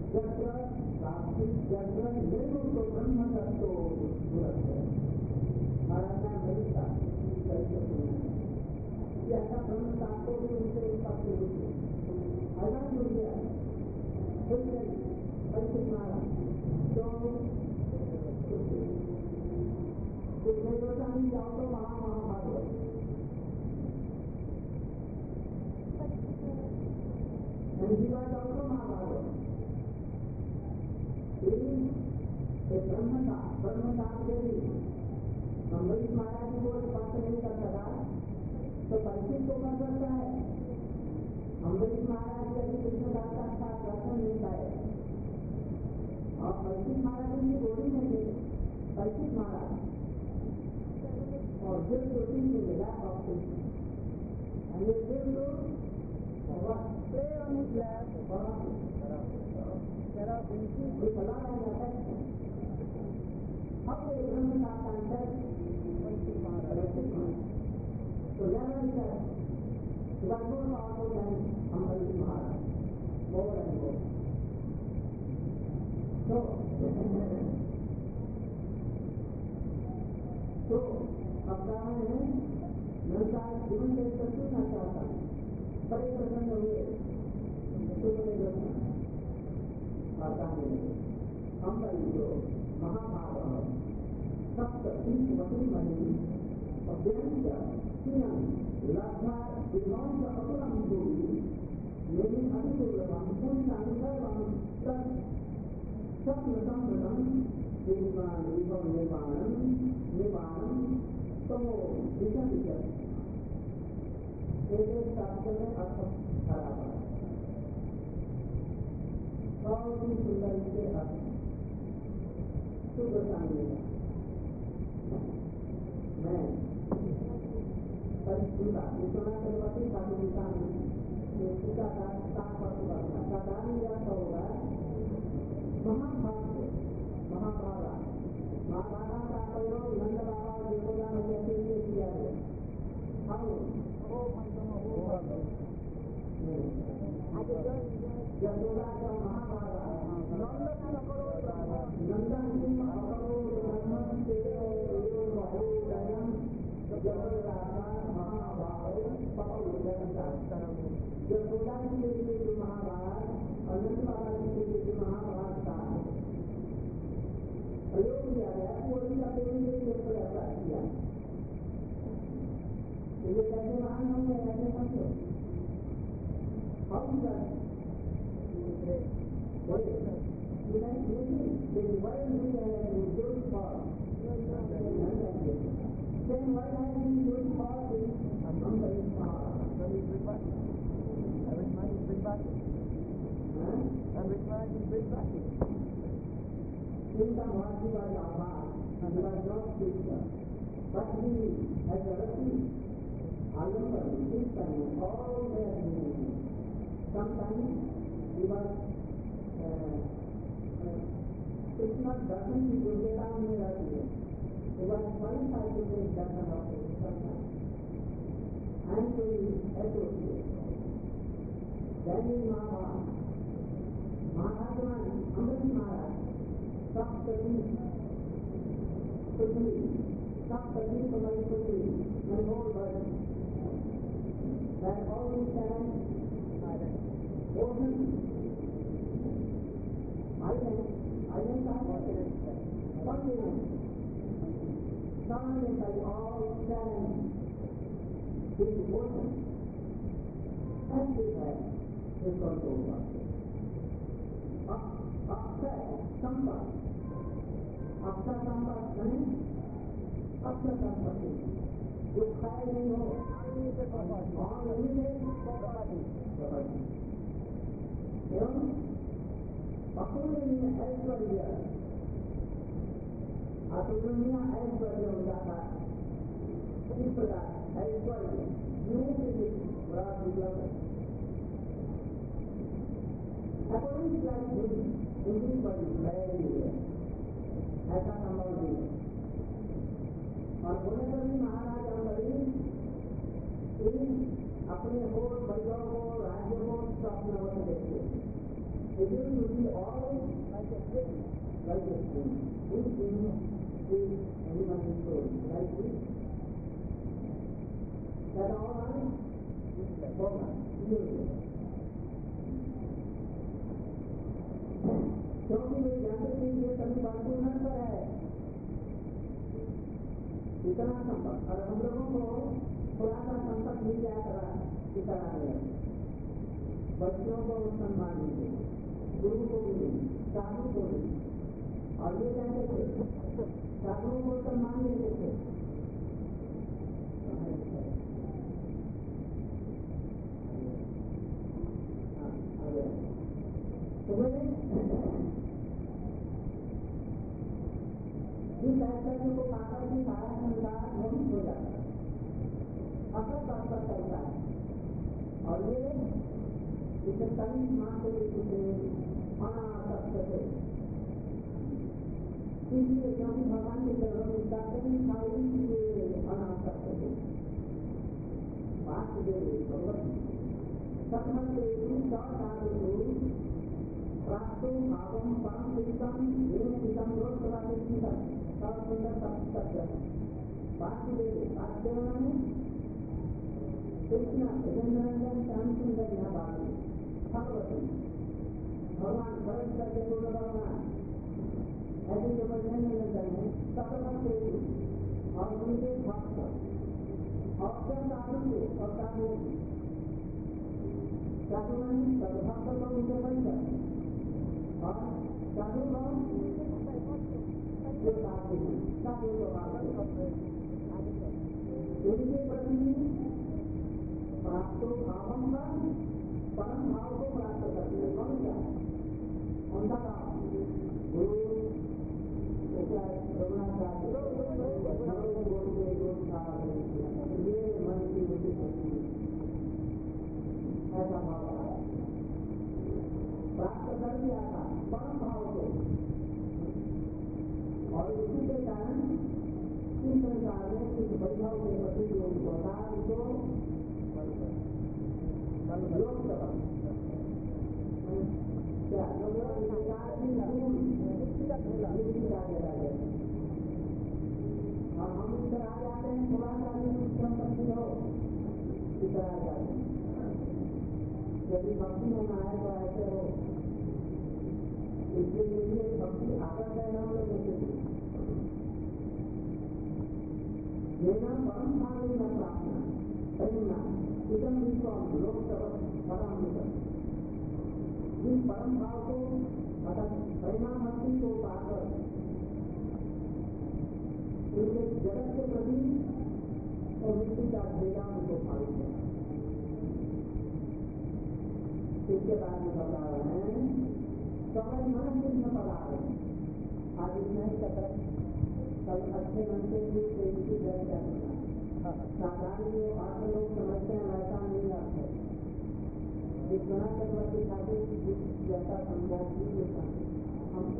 यत्र प्राप्ति यत्र निर्मुक्तो ब्रह्म तत्तो दुरस्य महाराज ने मिलता कैसे सुना कि ऐसा ब्रह्म तत्व भी उनसे उत्पत्ति हुई ऐसा क्यों किया कुछ नहीं कैसे मारा क्यों कुछ नहीं होता नहीं जाओ तो महाभारत जीवा जाओ तो महाभारत ब्रह्मदान के लिए अम्बरीश महाराज को स्पष्ट नहीं कर सका तो परीक्षित को कर सकता है। अम्बरीश महाराज यदि कृष्णदास का अच्छा दर्शन नहीं पाए और परीक्षित महाराज उनकी गोली में थे परीक्षित महाराज और दिल तो तीन में मिला और ये दिल तो play on his lap there are benefits with a lot of effect how they bring it up and that so never is that you are more powerful than Ambarish Maharaj more and more so अब कहा है मैं सारा जीवन के करना चाहता हूँ बड़े प्रसन्न हुए अम्बरीशो महाभारत सप्तमहि अभ्यंत्य लब्धा विध्वंस अकुलं भूमि यदि अतिदुर्लभं पुंसां सर्वं तत् स्वप्नसंवृतं निर्वाणं तमो विषमिषत् एक शास्त्र में अर्थ खराब है बहुत ही सुंदर इसके अर्थ शुभ सांगे मैं परिस्थिता विश्वनाथ चक्रवर्ती ठाकुर जी का साधारण यह होगा महाभारत का प्रयोग नंद बाबा और यशोदा मैया के लिए किया है यशोदा का महाभारत नंदन सिंह यशोदा के लिए जो महाभारत और नंद बाबा के लिए जो महाभारत का प्रयोग किया गया वो इनका पेड़ किया ये कैसे महान होंगे ऐसे समझो हम इनका भारतीय का आभार but he has a recipe Alambar this time all their sometimes he was Krishna darshan की योग्यता में रहती है he was qualified to take darshan of Krishna and to associate then in Maharaj Ambarish Maharaj Saptati Putri Saptati Putri Putri my whole world that all these seven oceans islands are continents surrounded by all seven big oceans everywhere is going to work Akshay Sampat Akshay Sampat means Akshay Sampati जो खाए नहीं हो और एवं अतुलनीय ऐश्वर्य ऐश्वर्य हो जाता है इस प्रकार ऐश्वर्य यूं से बड़ा दुर्लभ है According to that English word is very rare. ऐसा संभव नहीं है और होने पर भी महाराज अम्बरीश इन अपने हो वैभव को राज्य को स्वप्नवत देखते It will be all like a stream. Like a stream. This stream is animal story. Like this. That all are क्योंकि वे जानते थे ये सभी परिपूर्ण पर है इतना संपर्क और हम लोगों को थोड़ा सा संपर्क मिल जाया करा इस तरह में बच्चों को सम्मान मिले गुरु को मिले साधु को मिले और ये कहते थे साधुओं को सम्मान देते थे इस ऐश्वर्य को पाकर भी सारा संसार मोहित हो जाता है असर पर चलता है और ये इसे कभी मात्र अनासक्त थे इसलिए क्योंकि भगवान के चरणों में जाते ही था इसलिए अनासक्त थे वासुदेव भगवती सत्मते प्राप्तो भावम परम कृष्ण विमुक्तिकम रोषवादिष्ठितम सब सुंदर सत्य वासुदेव वासुदेव ने कृष्ण भजनरंजन श्याम सुंदर यह बात भगवती भगवान भरत करके पूर्ण भगवान ऐसे जो भजनरंजन है सतभक्त और उनके भक्त और सब साधु के और साधु साधुमान सदभक्त को उनके परिचय और साधु जो साधु साधु उनके प्रति प्राप्त भावों का परम भाव को प्राप्त करते हैं कौन क्या उनका काम गुरु रघुनाथ ये मन की बुद्धि ऐसा भाव प्राप्त कर दिया था परम भाव को और इसी के कारण इस संसार में इस वैभव के प्रति जो होता है उसको योग क्या और हम इस तरह आ जाते हैं थोड़ा सा भी संपत्ति हो इस तरह आ जाते हैं यदि भक्ति होना है तो ऐसे हो इसके लिए भक्ति आकर है हम लोगों के लेना परम भाव न प्रार्थना प्रेरणा इदम विश्वास लोक परम जिस परम भाव को अर्थात प्रेरणा भक्ति को पाकर उनके जगत के प्रति और मृत्यु का भेदा उनको मालूम है इसके बाद में बता रहे हैं समझ मन कृष्ण पढ़ा रहे हैं आज इसमें कतर कल अच्छे मन से भी इसकी जय करना साधारण जो आप लोग समझते हैं वैसा नहीं अर्थ है विश्वनाथ चक्रवर्ती ठाकुर जैसा समझा हम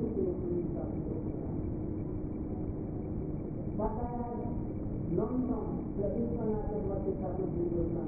बताया नॉन सॉन्ग विश्वनाथ चक्रवर्ती ठाकुर जी योजना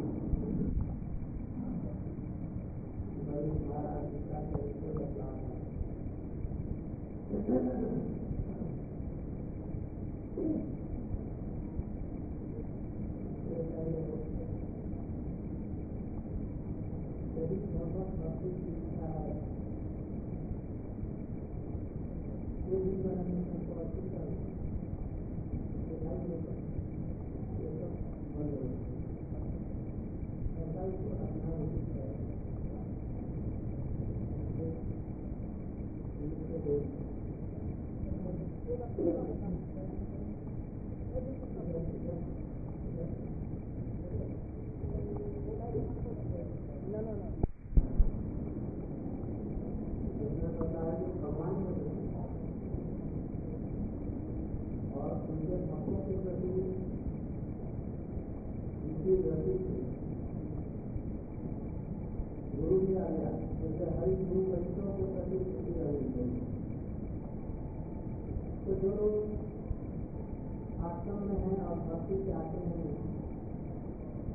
गुरु भी आ गया जैसे हरि गुरु वैष्णव के प्रति स्थिति रहनी चाहिए तो जो लोग आश्रम में हैं और भक्ति चाहते हैं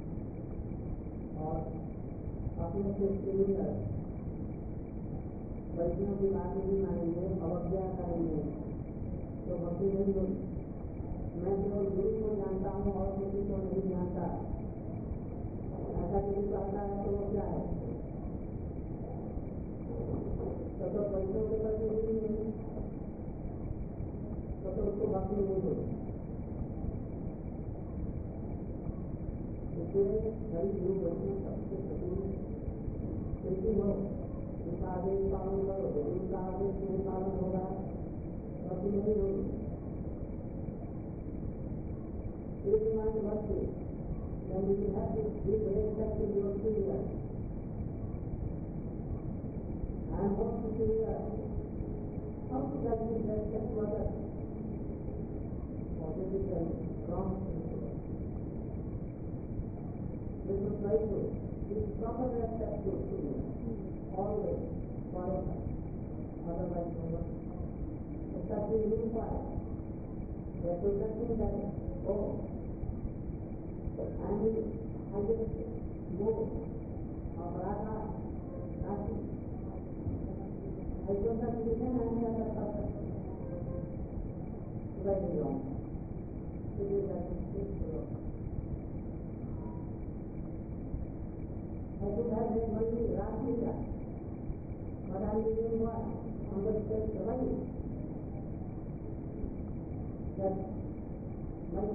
और अपने से वैष्णव की बात नहीं मानेंगे, अवज्ञा करेंगे तो भक्ति नहीं होगी। मैं केवल गुरु को जानता हूँ और किसी को नहीं जानता, ऐसा यदि कहता है तो वो क्या है? तो वैष्णव के प्रति नहीं है, तो उसको भक्ति नहीं होगी। इसलिए सभी गुरु वैष्णव सबके प्रति प्रीति हो, उनका आदेश पालन करो, उनका आदेश नहीं पालन होगा भक्ति नहीं होगी। एक मात्र भक्ति then you have to give respect to your superior and what superior, how to give respect to others, or this is a wrong principle. We should try to give proper respect to superior always, forever, otherwise never. Especially in fire, they are protecting that, oh, and I just go of Radha, Nasi. I don't have to listen and hear the person. Very wrong. It is a mistake to wrong. I could have made money last year, but I am doing what? On the stage surviving. That my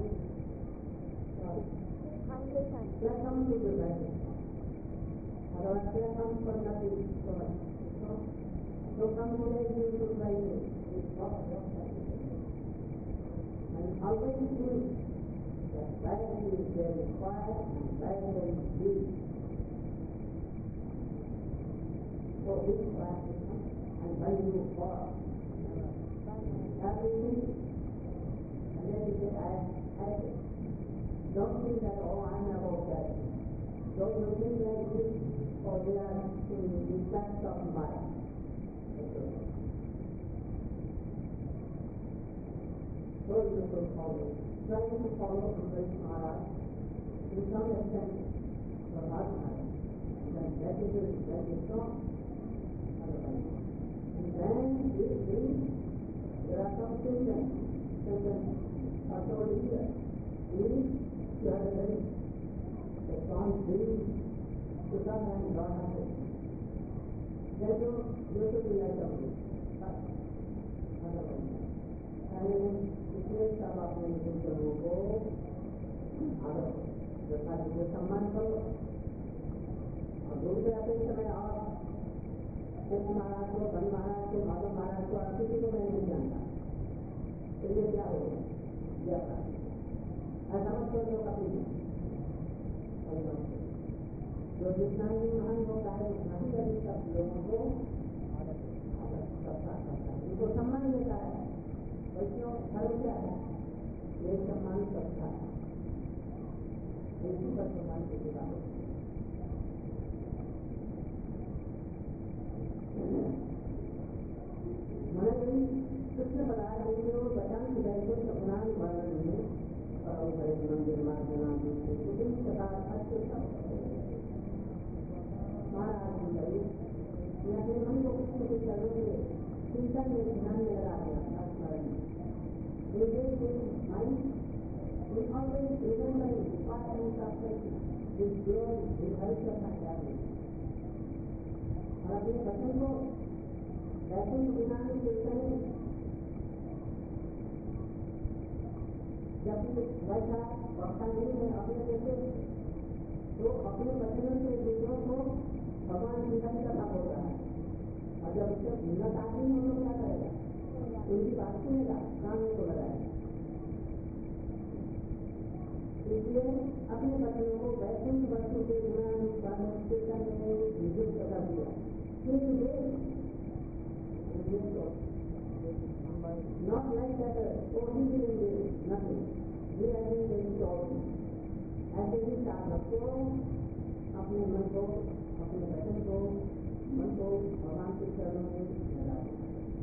क्या कम to the right? Otherwise, क्या कम for nothing so much. So come today you should try to and always feel that where is there is fire and where there is heat. So this practice and when you fall, everything, and then you say, I don't think that, oh, I'm about that. Don't you think like this, or they are in respect of mind. So you should follow. Try to follow Amrit Maharaj to some extent for Bhagavad Gita. And then that is very strong. And then this thing, there are some symptoms, are told here. You have a very strong dream to come and God has it. Then you should be like a otherwise. And इसलिए सब अपने गुरुजनों को आदर जैसा कि सम्मान करो और दूर से आते समय और कृष्ण महाराज को, बन महाराज को, माधव महाराज को, और किसी को मैं नहीं जानता, तो ये क्या हो गया? ऐसा मत करो कभी जो जितना ही महान होता है उतना ही अधिक सब लोगों को करता है, उनको सम्मान देता है। वैष्णव धर्म क्या है? ये सम्मान करता है, इसी पर सम्मान की बात है। मैंने कृष्ण पदार्थ देंगे बचान की बैठे सपना वर्णन में मंदिर मार्जना विभिन्न प्रकार अच्छे महाराज जी गए, मैं अपने मन को कृष्ण के चरणों के चिंतन में ध्यान में लगा दिया स्मरण में। We always remember the importance of this glory, this heritage of family. और अपने बचन को वैकुंठ विधान के करें, जब वैसा वक्ता नहीं है अपने जैसे, तो अपने वचनों से दूसरों को भगवान की कथा बोल रहा है। और जब उससे भिन्नत आदमी हो तो क्या करेगा? उनकी बात सुनेगा, कानों को लगाएगा। इसलिए अपने बच्चों को वैकुंठ वस्तु के गुणानुसार करने में नियुक्त कर दिया। Not like that, only nothing. We are doing very strong. ऐसे ही साधक को अपने मन को, अपने वचन को, मन को भगवान के चरणों में लगा दो।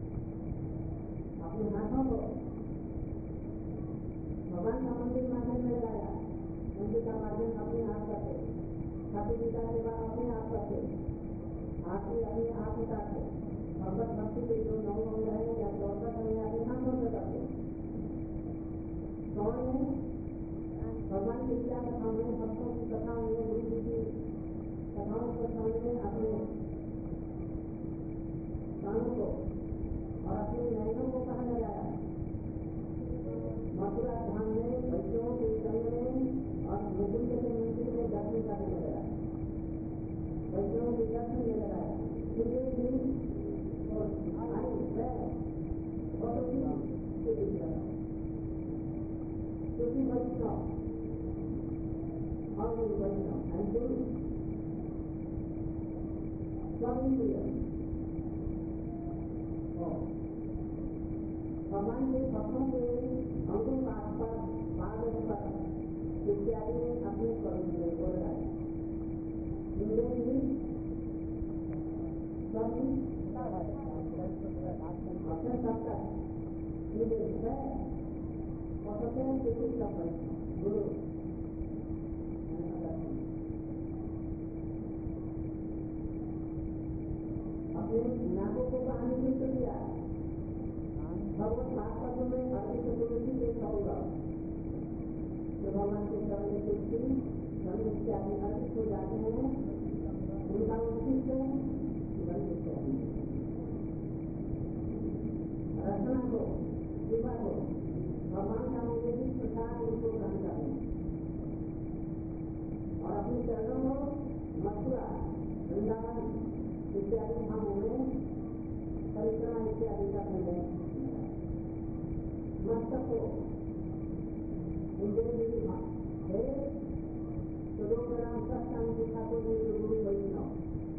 अपने हाथों को भगवान का मंदिर माध्यम में लगाया, मंदिर का माध्यम अपने आप करते, ठाकुर जी का सेवा अपने आप करते, आरती अपने आप उतारते, भगवत भक्ति के जो 9 अंग है या 14 अंग अपने हाथों से करते हैं। कौन है? भगवान की क्या कथा में, भक्तों की कथा में, गुरु जी की कथाओं को सामने अपने कानों को और अपने नयनों को कहा लगाया। मथुरा धाम में बच्चों के संग में और मुकुंद के मंदिर में दर्शन करने लगाया, बच्चों के दर्शन में लगाया। क्योंकि वैष्णव और वैष्णव अंतिम स्वामी भगवान के भक्तों के अंगों पर पाद पर इत्यादि में अपने स्वरूप को लगाया। अपने सब तक और सबसे गुरु अपने नाकों को कहानी युक्त किया। भगवत भागवत में अर्पित तुलसी के होगा जो भगवान के चरण में तुलसी धन इत्यादि अर्पित हो जाते हैं, उनका उचित रचना को सेवा को भगवान का निवेदित प्रसाद उनको ग्रहण करना और अपने चरणों को मथुरा वृंदावन इत्यादि धामों में परिक्रमा इत्यादि करने में मस्तक को उनके है तो 2 ग्राम सत्संग दिखा को गुरु वैष्णव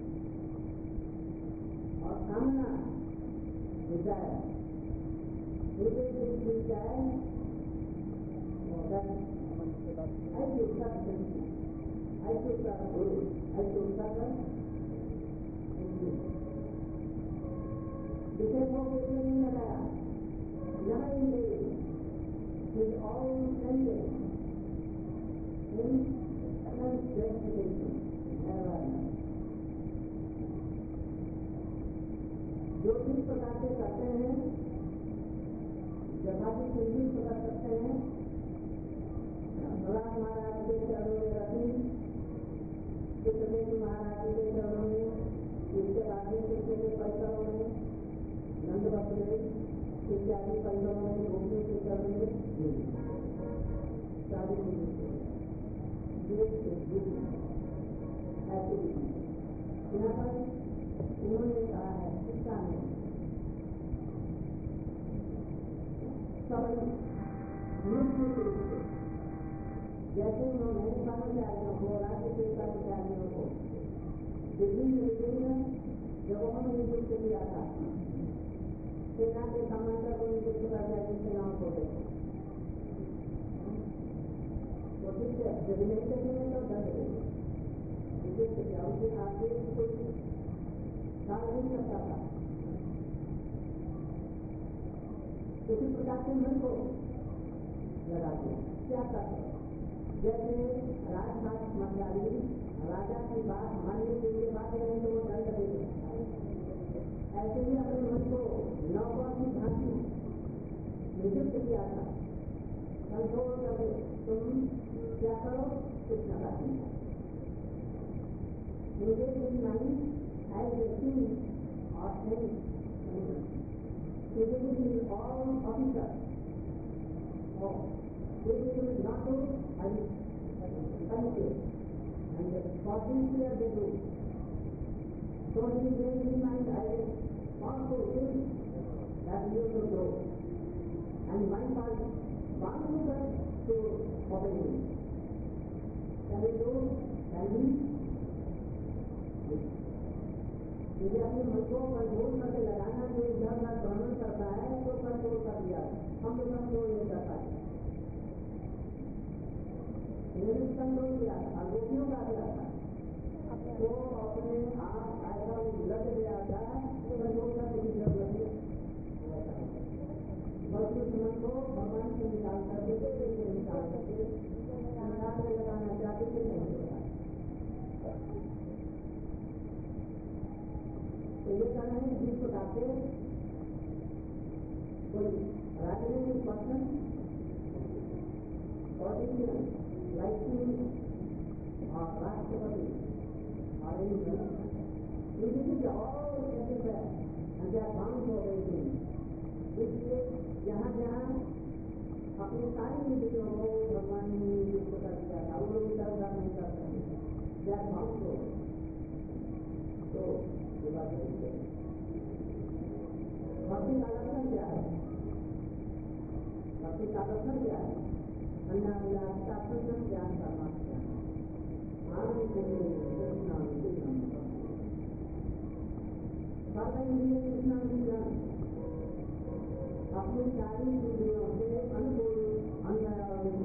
और कामना विचार उनके बीच विचार ऐसे उत्तर गुरु ऐसे उत्तर विषयों के लिए नहीं लगाया। With all ending in self-justification. जो जिस प्रकार से करते हैं जहाँ की संगीत कर सकते हैं, भगवान महाराज के चरणों में रखी, चित्रकेतु महाराज के चरणों में, इसके बाद में कृष्ण के परिसरों में, नंद बसदेव इत्यादि परिसरों में, गोपियों के चरणों में शादी यहाँ पर उन्होंने कहा है शिक्षा में सबल मृत्यु के लिए जैसे उन्होंने कर्मचारियों को, राज्य के कर्मचारियों को विभिन्न जगहों में नियुक्त किया था। सेना के कमांडर को नियुक्त कर दिया जिन सेनाओं को देखो तो ठीक है, यदि नहीं देखेंगे तो दंड देंगे। विशेष किया उनके आगे कोई काम नहीं करता था। उसी प्रकार से मन को लगा दिया। क्या करते जैसे राजभाग मंत्री राजा की बात मानने के लिए बातें नहीं तो वो दंड देंगे, ऐसे ही अपने मन को नौका की भांति नियुक्त किया था। कंट्रोल करे तुम क्या करो कुछ न करते मुझे नहीं ऐसे और all officers they will not do unfair and for sincere they do. So he is bearing in mind I also think that you should know and my part one to obey him. Can we do? Can we? यदि अपने मन को control करके लगाना जो इधर उधर भ्रमण करता है तो कंट्रोल कर दिया, हम लोग कंट्रोल नहीं कर पाए। कंट्रोल किया था, गोपियों का किया था, तो अपने आप ऐसा लग गया था कंट्रोल करने की जरूरत नहीं। बस उस मन को भगवान से निकाल करके निकाल करके संसार में लगाना चाहते थे नहीं होता। तो ये कहना है जिस प्रकार से कोई राजनीतिक पर्सन पॉलिटिशियन लाइक और राष्ट्रपति और इसलिए जहाँ जहाँ अपनी सारी नीतियों को भगवान ने नियुक्त कर दिया था वो लोग इधर उधर नहीं कर सकते क्या भाव को तो ये बात नहीं है। भक्ति का लक्षण क्या है? भक्ति का लक्षण क्या है? अन्नाभिलाषा प्रसन्न ज्ञान परमात्मा आनंद कृष्ण अपनी सारी इंद्रियों से अनुकूल अन्य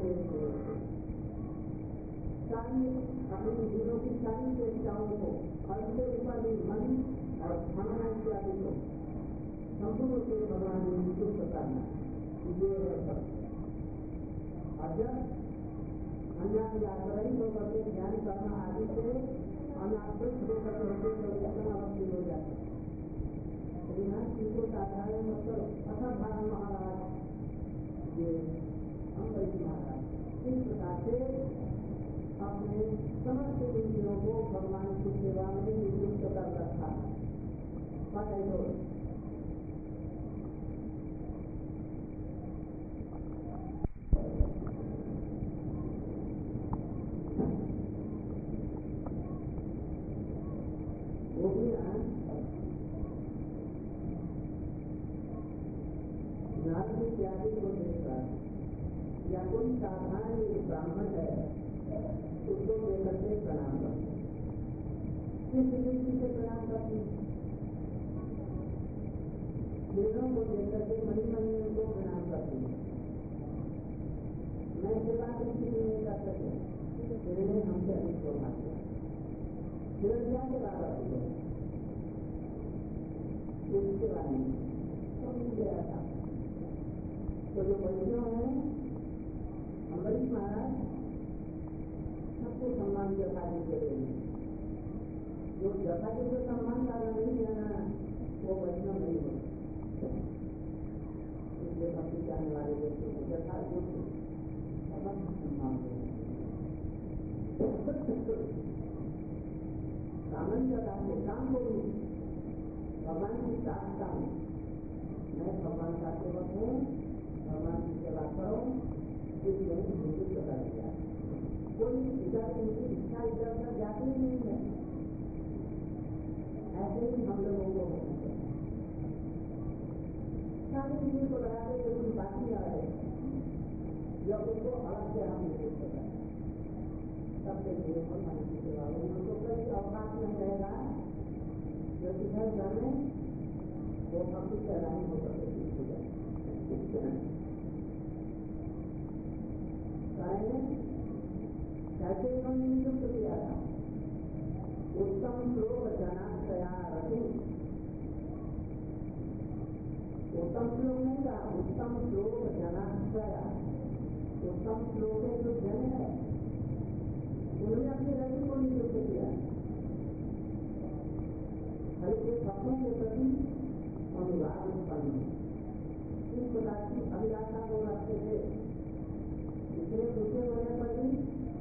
सारी अपनी इंद्रियों की सारी चेष्टाओं को और उसके ऊपर भी मन और भावना इत्यादि को संपूर्ण से भगवान ने नियुक्त करना ये है भक्ति। और जब अन्याभिलाषरहित होकर के ध्यान करना आदि से अनाकृत होकर होते तो इतना भक्ति हो जाता है। इनको साधारण मतलब असाधारण महाराज ये अम्बरीश महाराज इस प्रकार से अपने समस्त इंद्रियों को भगवान की सेवा में नियुक्त कर रखा। नारद इत्यादि को देखकर या कोई साधारण ब्राह्मण है उसको देखकर के प्रणाम करते किस दृष्टि से प्रणाम करते वेदों को देखकर के मणि मणि उनको प्रणाम करते मैं सेवा दृष्टि नहीं कर सके इन्होंने हमसे अधिक सौभाग्य फिर क्या सेवा करती है उसकी सेवा नहीं तो मिल गया था। तो जो वैष्णव है अम्बरीश महाराज सबको सम्मान जता देते रहे जो जता के जो सम्मान करना नहीं जाना वो वैष्णव नहीं हो इसलिए भक्ति चाहने वाले व्यक्ति को जता सम्मान सामंजता के काम को भी भगवान की दासता में मैं भगवान का सेवक हूँ भगवान की सेवा करो इसलिए मुझे बता दिया कोई इधर उनकी इच्छा इधर उधर जाती ही नहीं है। ऐसे ही हम लोगों को सारी चीज को लगाते हुए कुछ बाकी आ रहे जब उनको अलग से हम नहीं सकते सबसे लिए भगवान की सेवा उनको कई अवकाश नहीं रहेगा जो किधर घर में वो भक्ति से रानी होकर के ठीक हो जाए कैसे उन्होंने नियुक्त किया था उत्तम श्लोक जनाश्रया रति उत्तम श्लोक नहीं था उत्तम श्लोक जनाश्रया उत्तम श्लोक के जो जन है उन्होंने अपनी रति को नियुक्त किया हर एक भक्तों के प्रति अनुराग उत्पन्न इस प्रकार की अभिलाषा को रखते थे इतने ऊंचे होने पर भी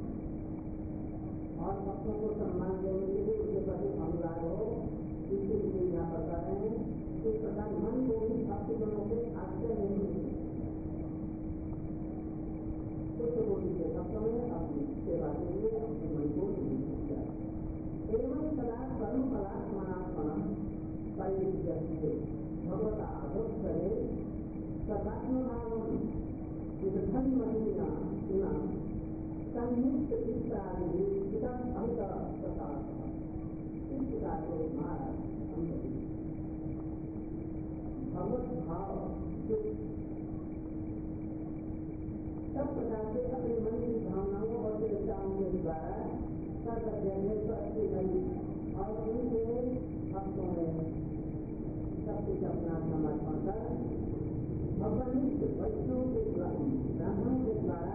और भक्तों को सम्मान देने के लिए उनके प्रति अनुराग हो इसके लिए यहाँ बता रहे हैं इस प्रकार मन को भी भक्ति गुणों के आश्रय नहीं मिलते कुछ कोटि के भक्तों में अपनी सेवा के लिए अपने मन को नियुक्त किया एवं सदा कर्म फलात्मनात्मनम परिविद्यते भगवता अभोत्सरे सदात्मभावम विधन्महीना सुना संयुक्त चित्तादि अमित प्रसाद इस प्रकार से महाराज भगवत भाव सब प्रकार से अपने मन की भावनाओं और चिंताओं के द्वारा और उनके भक्तों में सब कुछ अपना समर्पण कर भगवान वैष्णव के ब्राह्मणों के द्वारा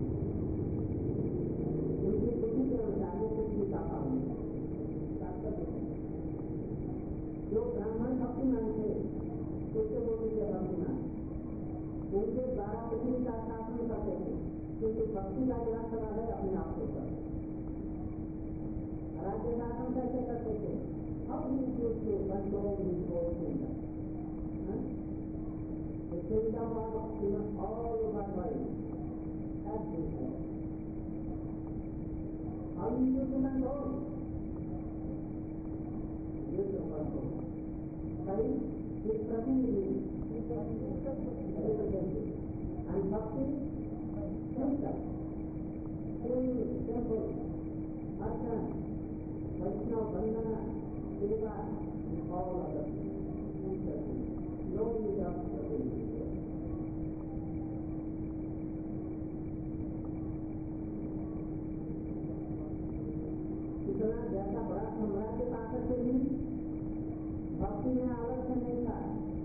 उनकी बुद्धि के अनुसार कुछ भी पापा जो ब्राह्मण भक्तिमान थे उसके बोलते थे भक्तिमान, उनके द्वारा पृथ्वी का शासन करते थे, क्योंकि भक्ति का जो सवाल है अपने आप को कर राज्य शासन कैसे करते थे, अपनी चीज के कंट्रोल और प्रतिनिधि and bhakti center, temple, archana, Vaishnava Vandana, Seva, and all other things. No need of प्रतिनिधि. इतना जैसा बड़ा साम्राज्य ताकत से भी भक्ति में आलस्य नहीं था,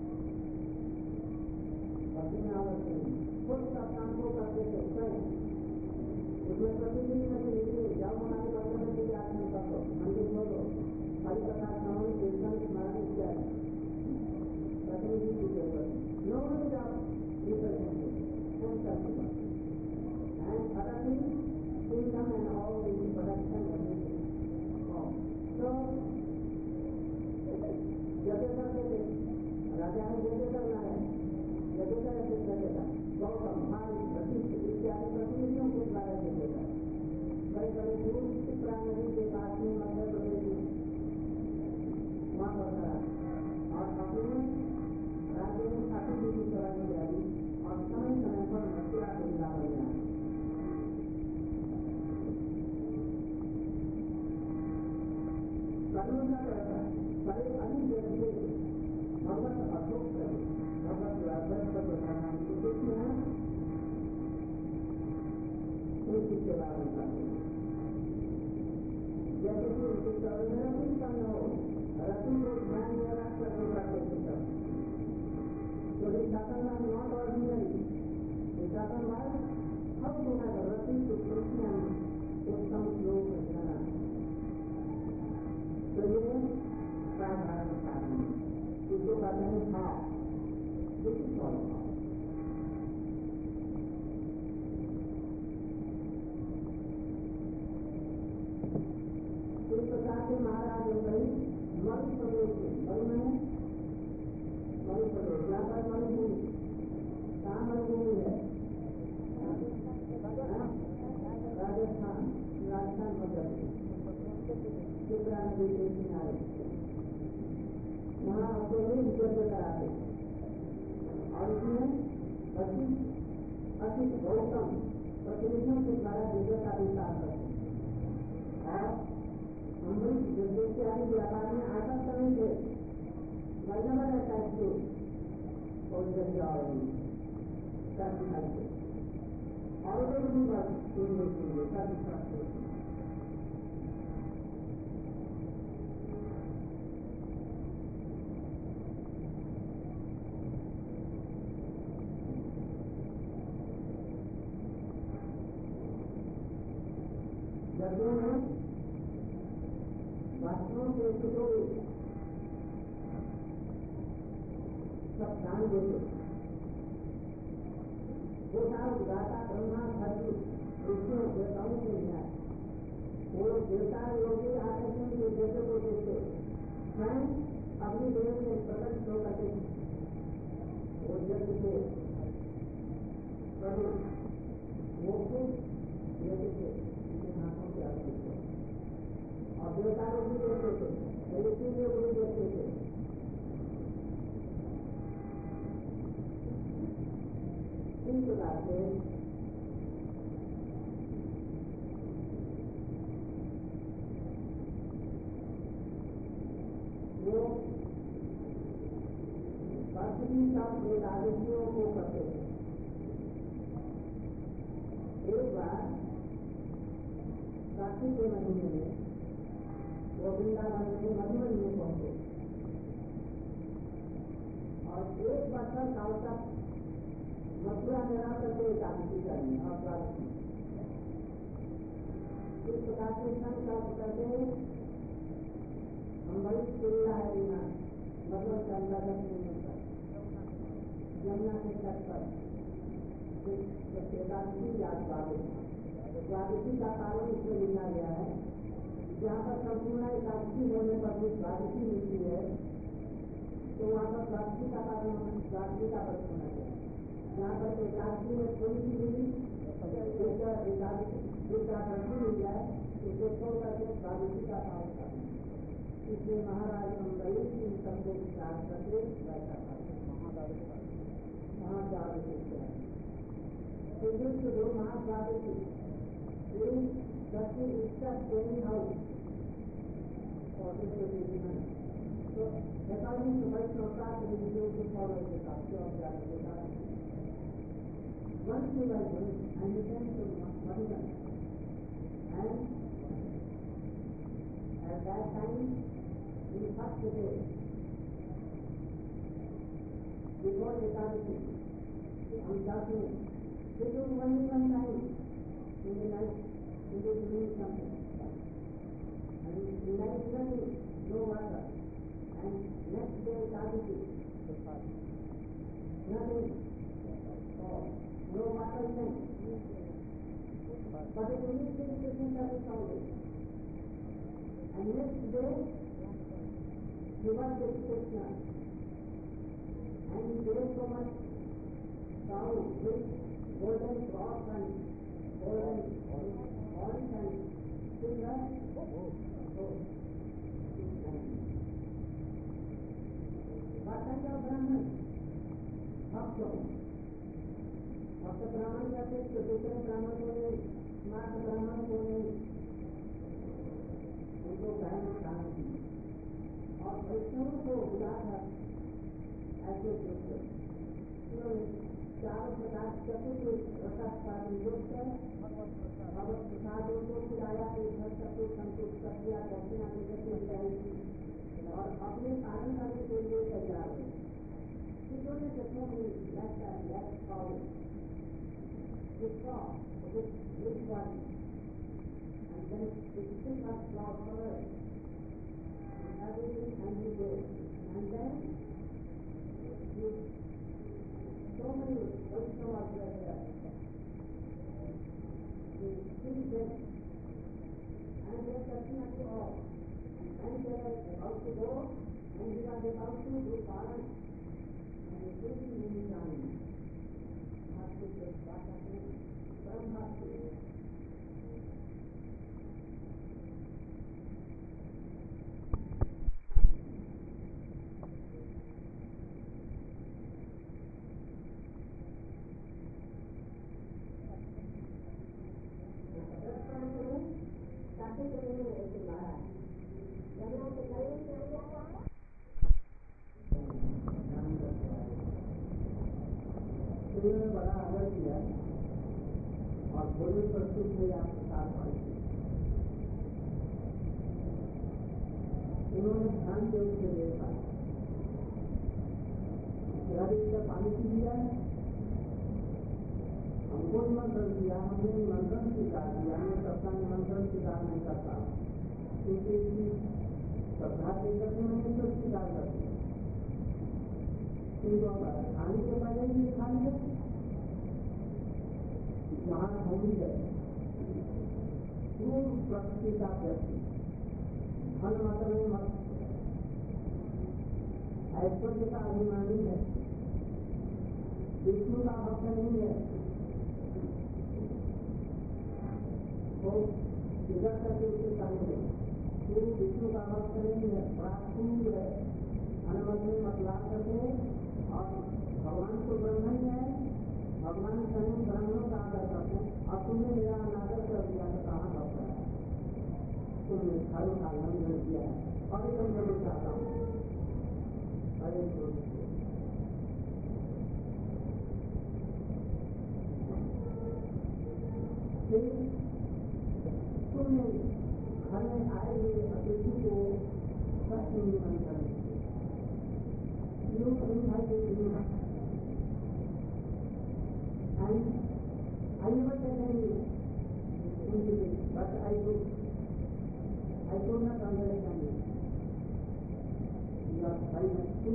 भक्ति में आलस्य नहीं, खुद सब काम को करते थे स्वयं, उसमें प्रतिदिन में से निकले जाओ हमारे बर्तन में से आदमी करो, मंदिर खोलो, हरि कथा श्रवण कीर्तन स्मरण इत्यादि प्रतिनिधि की जरूरत no need of representation and other thing kingdom and all the production everything. So यज्ञ करते थे, राजा ने यज्ञ करना है, यज्ञ कैसे करेगा, गौतम भाई वशिष्ठ इत्यादि प्रतिनिधियों के द्वारा यज्ञ कर कई बड़े दूर शिप्रा नदी के पास में मध्य प्रदेश में वहाँ पर करा और अपने राज्य में अतिथि की चढ़ाई तैयारी और समय समय पर मथुरा को वृंदावन में आना. बड़े अभी व्यक्ति भगवत अशोक करे, भगवत प्रधान देखते हैं उनकी सेवा करते हैं. जैसे कि उनके चरण में रति उत्पन्न हो, रति को ध्यान में रख कर करते थे. तो विशाखन नाम नॉट ऑर्डिनरी, विशाखन मार्ग हर गुना रति को कृष्ण उत्तम श्लोक रचना. तो ये साधारण साधन इसको कहते हैं भाव, इस प्रकार से महाराज कई मध्य प्रदेश में मध्य प्रदेश यहाँ पर मणिभूमि कहाँ मणिभूमि है, राजस्थान, राजस्थान मध्य प्रदेश शिप्रा नदी के किनारे वहाँ अकेले यज्ञ कराते और इसमें अति गौतम प्रतिनिधियों के द्वारा यज्ञ का विस्तार करते और अमृत यज्ञ आदि व्यापार में आसक्त नहीं थे, महीना रहता है और यज्ञ और लोग भी बात सुनिए यज्ञों में वास्तवों के जो सब दान देते वो सारा दाता ब्रह्मा धरती ऋषियों देवताओं के न्याय, वो लोग देवता लोग आते हैं जो देवते को देखते स्वयं अपनी देव में प्रकट हो करते वो यज्ञ से प्रभु वो यज्ञ से और देवता लोग भी देखते थे, ऋषि लोग भी देखते थे. इस प्रकार से वो पत्नी सब वेदादियों को करते थे. एक बार कार्तिक के महीने में वो वृंदावन में मधुबन में पहुंचे और एक बरस काल तक मथुरा में रह करके एकादशी करनी और द्वादशी. इस प्रकार से संकल्प करके हम बड़ी चिल्ला है बिना मतलब गंगा तक यमुना के तट पर एकादशी या द्वादशी का कारण इसमें लिखा गया है। जहाँ पर संपूर्ण एकादशी होने पर भी द्वादशी मिलती है तो वहाँ पर द्वादशी का कारण द्वादशी का व्रत होना चाहिए। जहाँ पर एकादशी में थोड़ी सी मिली एकादशी मिल जाए उसको छोड़ करके द्वादशी का पालन करना। इसलिए महाराज मंगई इन सबको विचार करके बैठा था महाद्वादशी दो महाद्वादशी दक्षिण ईस्ट एनी हाउस और तो according to Vaishnav to follow the culture of the once you are going and you came to Madhuban and at that time in the first day before Ekadasi हम जाते हैं फिर तो only one time in the night we will do something and in night nothing, no water and next day Ekadasi nothing no water thing but in only thing that is only and next day he was the Krishna and he gave so much cow with golden cloth and golden horns and silver what kind of Brahman? भक्त ब्राह्मण कहते तो दूसरे ब्राह्मण को नहीं smart ब्राह्मण को नहीं उनको कहना शांति और वैष्णवों को बुला था ऐसे उन्होंने चारों प्रकार चतुर्थ रसास्वाद भगवत प्रसाद उनको खिलाया घर सबको संतुष्ट कर दिया दक्षिणा देकर और अपने पालन करने के लिए तैयार हुए उन्होंने जैसे this saw this big one and then it took us for color everything and we did and then so many Vaishnavas were there they still did and they were touching us all and they were about to go and we were about to do paran and they couldn't really time have to take back at me बड़ा आदर किया और भोजन प्रस्तुत हुए आपके साथ पहुंचे उन्होंने ध्यान से उनसे देखा का पानी पी लिया हमको निमंत्रण दिया हमने निमंत्रण स्वीकार किया मैं सबका निमंत्रण स्वीकार नहीं करता क्योंकि इसकी श्रद्धा के करके मैंने तो स्वीकार कर दिया किंतु खाने के पहले ही खा लिया वहाँ होगी है पूर्ण प्रकृति का व्यक्ति धन मात्र में मत ऐश्वर्य का अभिमानी है विष्णु का भक्त नहीं है तो इधर करके उसे कहेंगे तू विष्णु का भक्त नहीं है बड़ा क्रूर है अनुमत में मतलाप करके और भगवान को ब्रह्म ही है भगवान स्वयं ब्राह्मणों का आदर करते हैं और तुमने मेरा अनादर कर दिया तो कहाँ भक्त है तुमने धर्म का उल्लंघन किया है और एक मैं चाहता हूँ अरे तुमने घर में आए हुए अतिथि को सत्य निमंत्रण and I never said anything but I could not understand it. You are very much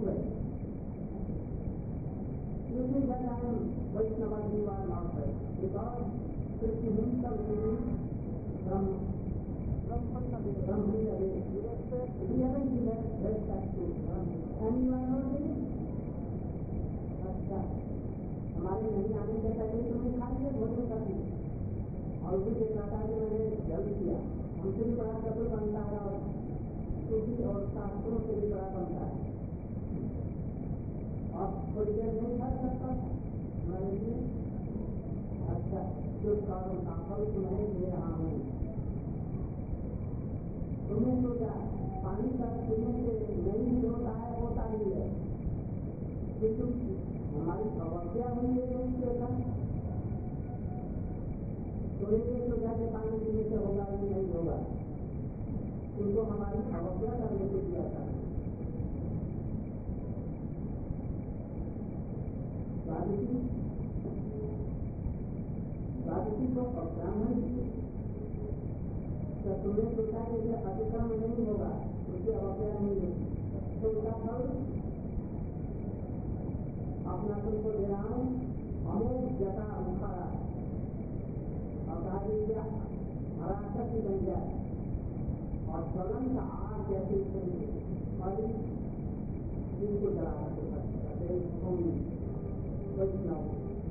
This is the time Vaishnava you are not right. Because Krishna himself is from Brahmana way. He haven't given respect to Brahmana. And you are not doing? अच्छा, हमारे नहीं आने से पहले तुम्हें खा लिया भोजन कर दिया और भी देखा था कि मैंने जल्द किया हमसे भी बड़ा चतुर बनता है और सूफी और शास्त्रों से भी बड़ा बनता है और थोड़ी देर नहीं खा सकता हमारे लिए अच्छा जो कारण का फल तुम्हें दे रहा हूँ तुम्हें तो क्या पानी का पीने से नहीं होता है होता ही है किंतु हमारी अवज्ञा हुई है उसके साथ तो ये तो जाके पानी पीने से होगा ही नहीं होगा उनको हमारी अवज्ञा करने को दिया था राजसी को ब्राह्मण तो तुम्हें सोचा कि इसे अतिक्रम नहीं होगा उसकी अवज्ञा नहीं होगी तो उसका फल अपना तुमको दे रहा हूँ अमोघ जटा उखाड़ा और कहा हरा शक्ति बन जाए और ज्वलंत आग जैसे और इनको जला सकते वैष्णव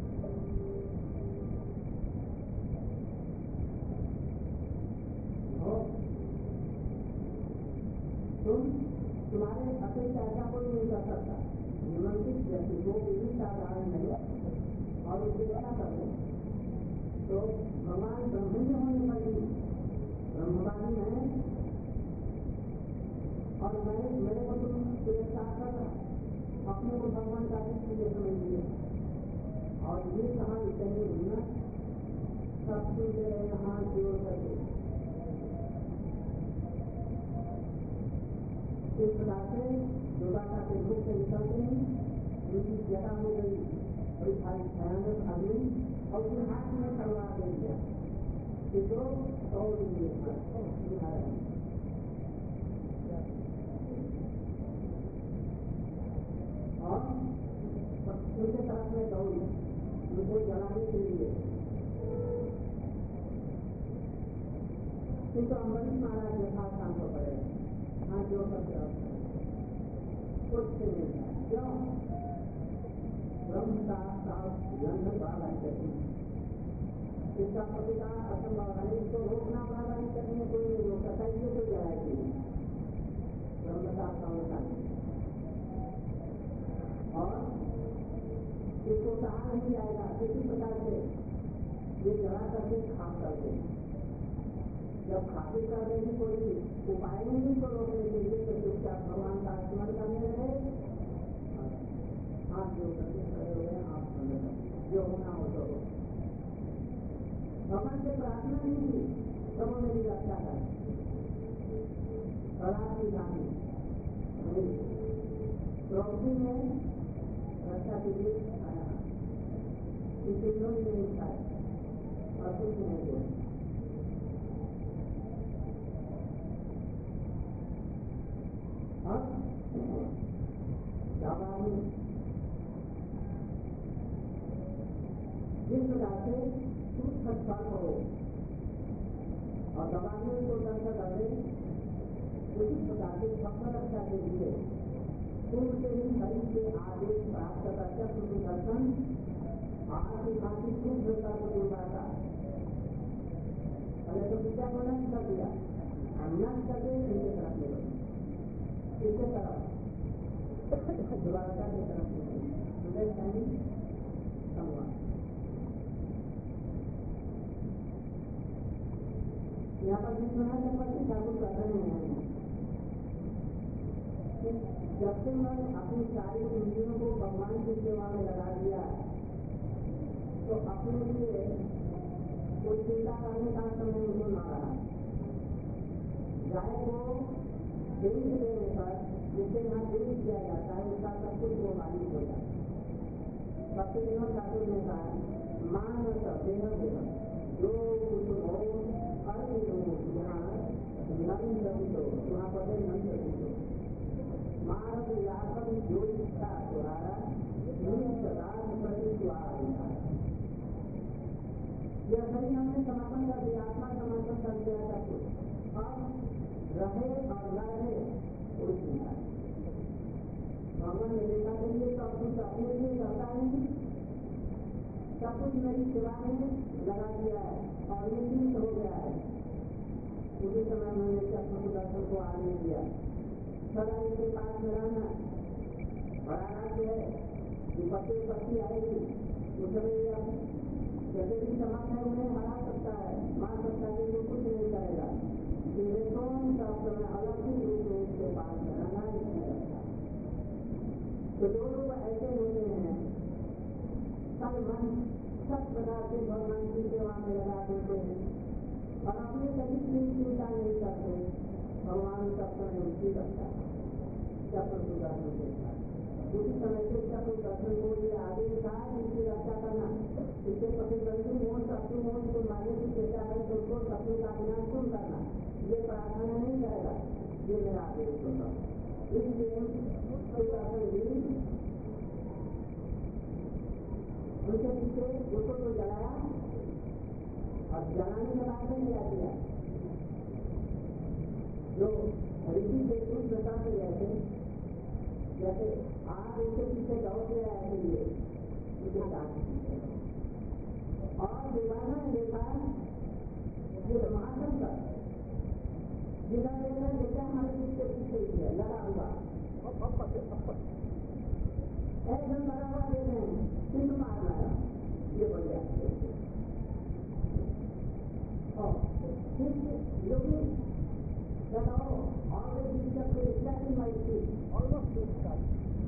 तुम्हारे अपेक्षा ऐसा कोई नहीं कर सकता निमंत्रित व्यक्ति को भी साधारण नहीं और उसके क्या करते तो भगवान ब्रह्मण्य होने पर भी ब्रह्मवादी है और मेरे को तुम तिरस्कार कर रहा अपने को भगवान का इसलिए समझ लिया और ये कहा इतने भूलना सब सुन ले रहे हाथ जोड़ करके इस प्रकार से दुर्वासा के मुख से निकलते ही उनकी जटा हो गई बड़ी भारी भयानक अग्नि और उसने हाथ में तलवार दे दिया इसको और उनके तरफ में दौड़ी उनको जलाने के लिए किंतु अम्बरीश महाराज यथार्थ काम को पड़े हाथ जोड़ करके कुछ नहीं क्यों ब्रह्म का लंघन बाधा नहीं इसका प्रतिकार असंभव है इसको रोकना बाधा नहीं करने में कोई नहीं रोक सकता इससे कोई जलाएगी ब्रह्म का संरक्षण और इसको कहा नहीं जाएगा किसी प्रकार से ये जला करके खा करके जब खाते कर देंगे कोई उपाय नहीं इसको रोकने के लिए तो चुपचाप भगवान का स्मरण करने रहे हाथ जो करके खड़े हुए आप जो होना हो तो भगवान से प्रार्थना नहीं की तब मेरी रक्षा कर की जानी द्रौपदी में रक्षा के लिए आया इसे लोग नहीं खाए और कुछ नहीं हुआ जिस प्रकार से सूक्ष्म स्पर्श हो और दबाने को दर्शन करे उसी प्रकार से स्वप्न रक्षा के लिए पूर्व से ही शरीर के आदेश प्राप्त करके दर्शन आदि खाती शुद्धता को दुर्वासा पहले तो विद्या को नष्ट कर दिया और नष्ट करके इनके तरफ ले इसके तरफ दुर्वासा की तरफ संवाद यहाँ पर विश्वनाथ चक्रवर्ती ठाकुर कर रहे हैं जब से उन्होंने अपनी सारी इंद्रियों को भगवान की सेवा में लगा दिया तो अपने लिए कोई चिंता करने का समय उनको न रहा गाय को देश देने पर जिससे यहाँ देश किया जाता है उसका सब कुछ वो मालिक हो जाता है भक्ति विनोद ठाकुर ने कहा मान देह जो कुछ हो अरे यहाँ नंद वहाँ पर नंद मानव यापन जो इच्छा तुम्हारा पदार्थ यह शरीर हमने समर्पण कर दिया, आत्मा समर्पण कर दिया सब कुछ। अब रहे और न रहे कोई चिंता नहीं। भगवान ने देखा कि ये सब कुछ अपने लिए करता नहीं, सब कुछ मेरी सेवा में लगा दिया है और निश्चिंत हो गया है। उसी समय मैंने चक्र सुदर्शन को आगे दिया, सदा इसके पास में रहना। बड़ा राज्य है, विपत्ति पत्ती आएगी उसमें जैसे भी समर्थ है उन्हें हरा सकता है, मार सकता है, जो कुछ नहीं करेगा। इन्हें कौन सा समय अलौकिक रूप में इसके पास में रहना इसमें रहता है। तो जो लोग ऐसे होते हैं सब मन सब प्रकार से भगवान की सेवा में लगा देते हैं और अपने शरीर की चिंता नहीं करते, भगवान सब समय उसकी रखता है चक्र सुदर्शन के साथ। उसी समय से चक्र सुदर्शन को ये आदेश था इसकी रक्षा करना। इसके प्रतिद्वंदी मोह शत्रु मोह को मारने की चेष्टा करे तो उसको शत्रु का विनाश क्यों करना, ये प्रार्थना नहीं करेगा, ये मेरा आदेश होगा। इसलिए सुदर्शन जी उनके पीछे उसको तो जलाया और जलाने के बाद में क्या किया, जो ऋषि के कुछ बताते रहते जैसे आप उसके पीछे दौड़ गया है लिए उसे काट और देवाना ने देखा ये महाशंकर जिधर देखा जैसे हमारे उसके पीछे ही है लगा हुआ एकदम लगा हुआ देख रहे हैं सिंह मार रहा ये बढ़िया और योगी बताओ और चक्र exactly my feet almost this time